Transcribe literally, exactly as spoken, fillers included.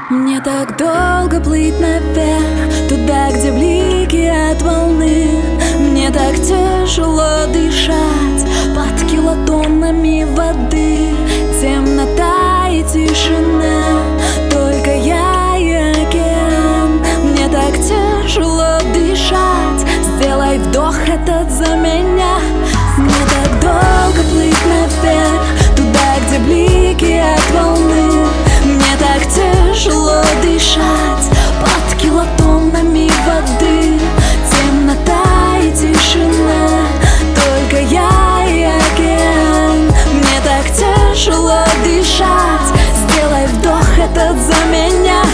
Мне так долго плыть наверх, туда, где блики от волны. Мне так тяжело дышать под килотоннами воды. Темнота и тишина, только я и океан. Мне так тяжело дышать, сделай вдох этот за меня. Мне так долго плыть наверх, туда, где блики от волны. Мне так тяжело дышать под килотоннами воды. Темнота и тишина, только я и океан. Мне так тяжело дышать, сделай вдох этот за меня.